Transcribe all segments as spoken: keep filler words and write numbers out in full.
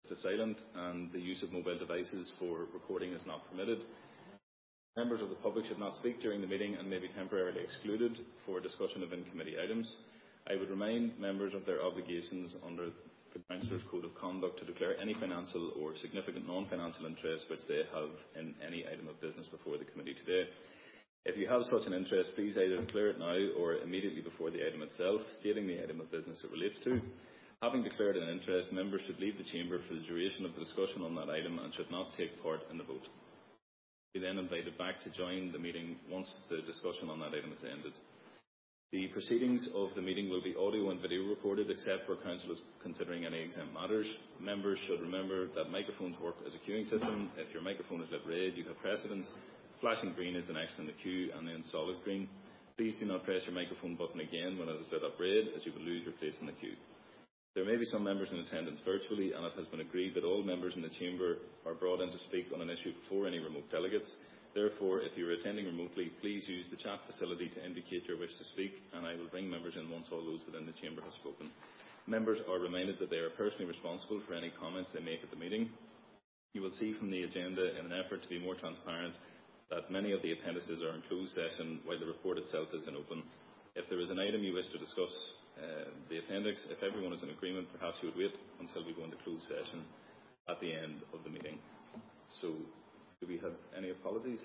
to silent, and the use of mobile devices for recording is not permitted. Members of the public should not speak during the meeting and may be temporarily excluded for discussion of in-committee items. I would remind members of their obligations under the Councillors' Code of Conduct to declare any financial or significant non-financial interest which they have in any item of business before the committee today. If you have such an interest, please either declare it now or immediately before the item itself, stating the item of business it relates to. Having declared an interest, members should leave the chamber for the duration of the discussion on that item and should not take part in the vote. Be then invited back to join the meeting once the discussion on that item is ended. The proceedings of the meeting will be audio and video recorded, except where Council is considering any exempt matters. Members should remember that microphones work as a queuing system. If your microphone is lit red, you have precedence. Flashing green is the next in the queue, and then solid green. Please do not press your microphone button again when it is lit up red, as you will lose your place in the queue. There may be some members in attendance virtually, and it has been agreed that all members in the chamber are brought in to speak on an issue before any remote delegates. Therefore, if you are attending remotely, please use the chat facility to indicate your wish to speak, and I will bring members in once all those within the chamber have spoken. Members are reminded that they are personally responsible for any comments they make at the meeting. You will see from the agenda, in an effort to be more transparent, that many of the appendices are in closed session while the report itself is in open. If there is an item you wish to discuss, uh, the appendix, if everyone is in agreement, perhaps you would wait until we go into closed session at the end of the meeting. So, do we have any apologies?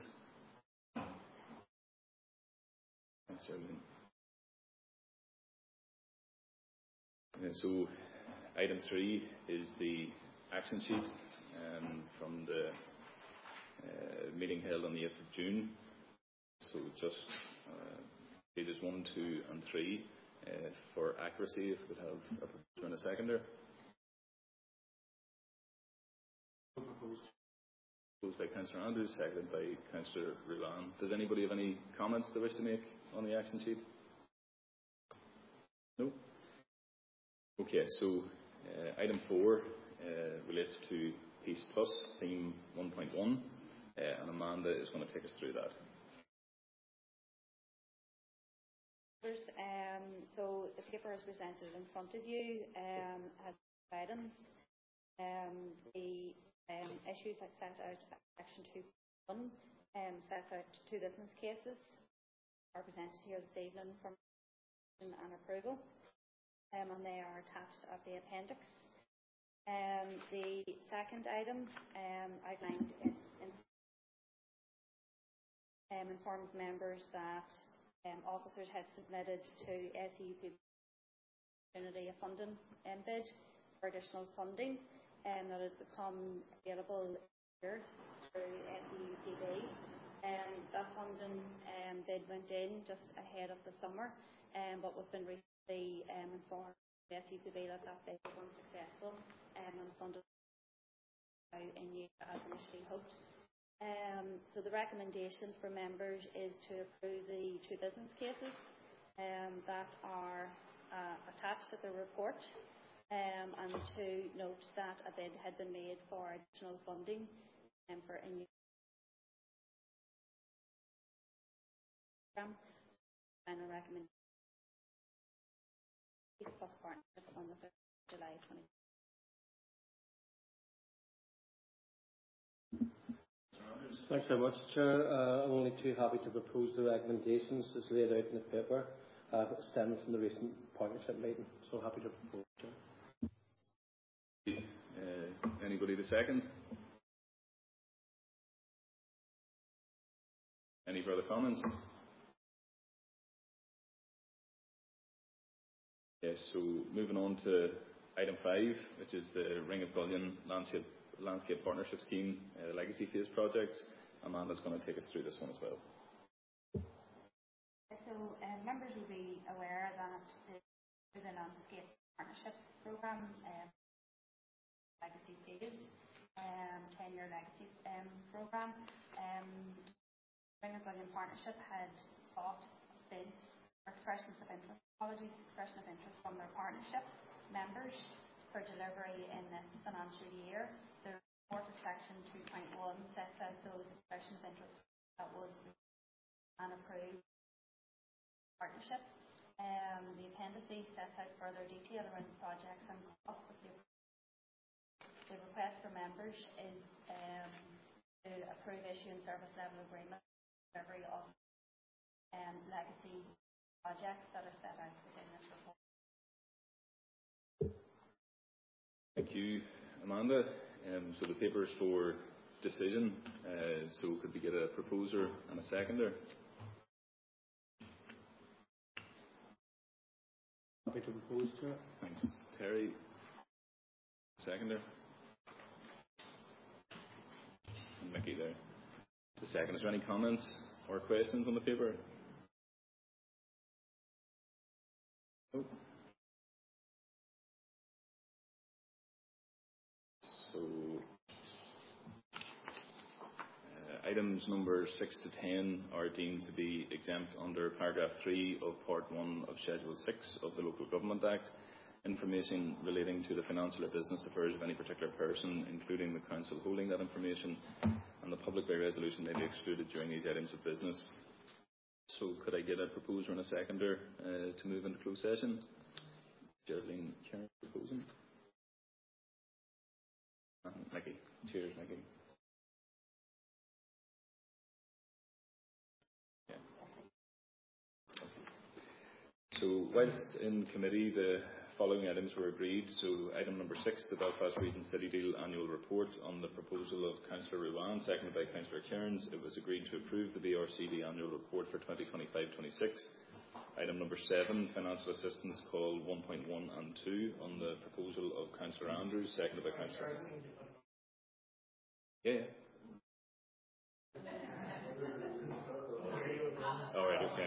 Thanks, Geraldine. Okay, so, item three is the action sheet um, from the uh, meeting held on the eighth of June. So, just uh, pages one, two, and three uh, for accuracy. If we could have a producer and a seconder. Proposed by Councillor Andrews, seconded by Councillor Ruan. Does anybody have any comments they wish to make on the action sheet? No? Okay, so uh, item four uh, relates to Peace Plus, theme one point one, uh, and Amanda is going to take us through that. Um, so the paper is presented in front of you um, as items. Um, the um, issues that set out Section two point one um, set out two business cases are presented here this evening for and approval, um, and they are attached at the appendix. Um, the second item um, outlined in, in um, informs members that um, officers had submitted to S E U P B a funding um, bid for additional funding, and that has become available here through S E U P B. Um, that funding um, bid went in just ahead of the summer, um, but we've been recently um, informed by S E U P B that that bid was unsuccessful um, and funded in use as initially hoped. Um, so the recommendations for members is to approve the two business cases um, that are uh, attached to the report, um, and to note that a bid had been made for additional funding um, for in use program, and a recommendation plus partnership on the fifth of July twenty. Thanks very much, Chair. Uh, I'm only too happy to propose the recommendations as laid out in the paper, uh, stemming from the recent partnership meeting. So happy to propose, Chair. Uh, anybody to second? Any further comments? Yes, so moving on to item five, which is the Ring of Bullion Landscape, Landscape Partnership Scheme uh, Legacy Phase projects. Amanda's going to take us through this one as well. So uh, members will be aware that the, the Landscape Partnership Programme um, Legacy Phase, um, ten-year legacy um, programme, um, Ring of Bullion Partnership had sought bids or expressions of interest, apologies, expression of interest from their partnership members for delivery in this financial year. The report of Section two point one sets out those expressions of interest that was and approved partnership. Um, the appendices sets out further detail around the projects and costs of the, the request for members is um, to approve issue and service level agreement for delivery of um, legacy projects that are set out within this report. Thank you, Amanda. Um, so the paper is for decision. Uh, so could we get a proposer and a seconder? Happy to propose to it. Thanks, Terry. Seconder. And Mickey there. The second. Is there any comments or questions on the paper? No. So uh, items number six to ten are deemed to be exempt under paragraph three of part one of schedule six of the Local Government Act. Information relating to the financial or business affairs of any particular person, including the council holding that information, and the public by resolution may be excluded during these items of business. So could I get a proposer and a seconder uh, to move into closed session? Geraldine Kieran proposing. And Mickey. Cheers, Mickey. Yeah. So whilst in committee, the following items were agreed. So item number six, the Belfast Region City Deal Annual Report on the proposal of Councillor Ruane, seconded by Councillor Cairns. It was agreed to approve the B R C D Annual Report for twenty twenty-five twenty-six. Item number seven, Financial Assistance Call one point one and two on the proposal of Councillor Andrews, seconded by Councillor. Yeah. All right. Okay.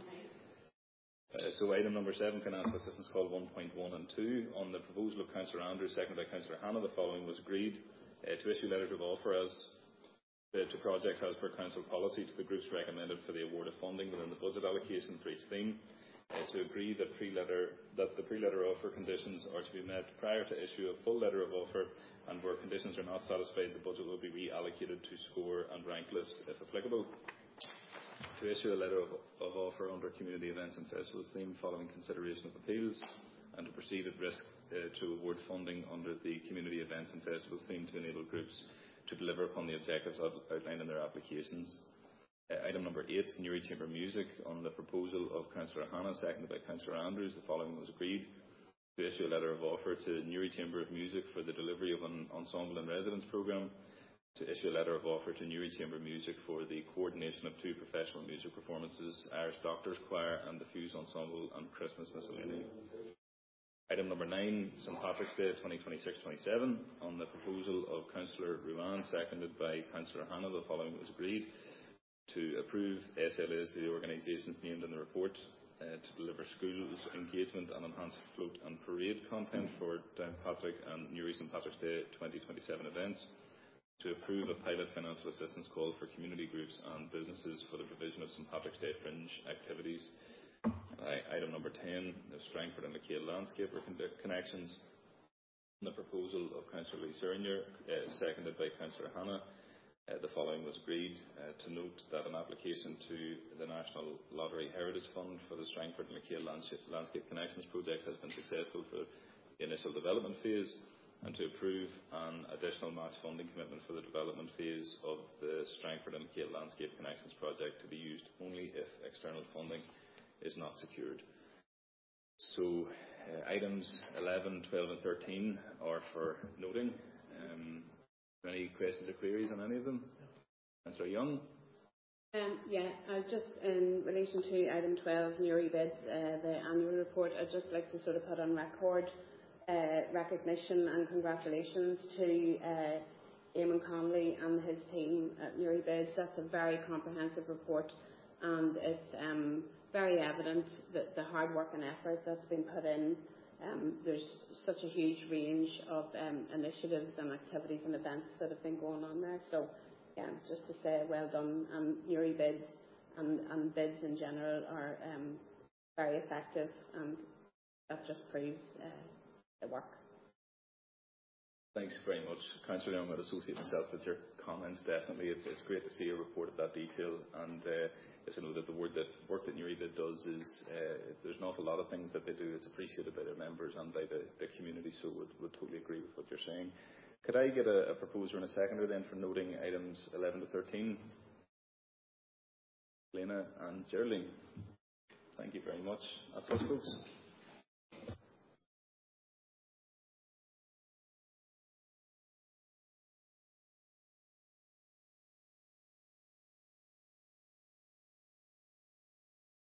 Uh, so item number seven, Financial Assistance Call one point one and two on the proposal of Councillor Andrews, seconded by Councillor Hannah. The following was agreed uh, to issue letters of offer as uh, to projects as per Council policy to the groups recommended for the award of funding within the budget allocation for each theme. Uh, to agree that pre-letter that the pre-letter offer conditions are to be met prior to issue a full letter of offer, and where conditions are not satisfied, the budget will be reallocated to score and rank list if applicable. To issue a letter of, of offer under Community Events and Festivals theme following consideration of appeals, and to proceed at risk uh, to award funding under the Community Events and Festivals theme to enable groups to deliver upon the objectives outlined in their applications. Uh, item number eight, Newry Chamber Music on the proposal of Councillor Hannah, seconded by Councillor Andrews. The following was agreed: to issue a letter of offer to Newry Chamber of Music for the delivery of an ensemble and residence programme, to issue a letter of offer to Newry Chamber Music for the coordination of two professional music performances, Irish Doctors Choir and the Fuse Ensemble, and Christmas Miscellany. Item number nine, Saint Patrick's Day twenty twenty-six twenty-seven on the proposal of Councillor Ruane, seconded by Councillor Hannah. The following was agreed: to approve S L As to the organisations named in the report, uh, to deliver schools engagement and enhanced float and parade content for Downpatrick and Newry Saint Patrick's Day twenty twenty-seven events, to approve a pilot financial assistance call for community groups and businesses for the provision of Saint Patrick's Day fringe activities. Uh, item number ten, the Strangford and McHale landscape connections. On the proposal of Councillor Lee Sernier, uh, seconded by Councillor Hannah. Uh, the following was agreed: uh, to note that an application to the National Lottery Heritage Fund for the Strangford and McHale Landscape Connections project has been successful for the initial development phase, and to approve an additional match funding commitment for the development phase of the Strangford and McHale Landscape Connections project to be used only if external funding is not secured. So uh, items eleven, twelve and thirteen are for noting. Um, any questions or queries on any of them? Councillor Young? Um, yeah, uh, just in relation to item twelve, Newry bids, uh, the annual report, I'd just like to sort of put on record uh, recognition and congratulations to uh, Eamon Connolly and his team at Newry bids. That's a very comprehensive report, and it's um, very evident that the hard work and effort that's been put in. Um, there's such a huge range of um, initiatives and activities and events that have been going on there. So, yeah, just to say well done. And Newry bids and, and bids in general are um, very effective, and that just proves uh, the work. Thanks very much, Councillor Young. I'd associate myself with your comments. Definitely, it's it's great to see a report of that detail, and uh, yes, I know that the word that work that Newry bid does is uh, there's an awful lot of things that they do. It's appreciated by their members and by the, the community. So would would totally agree with what you're saying. Could I get a, a proposer and a seconder then for noting items eleven to thirteen? Lena and Geraldine. Thank you very much. That's us, folks.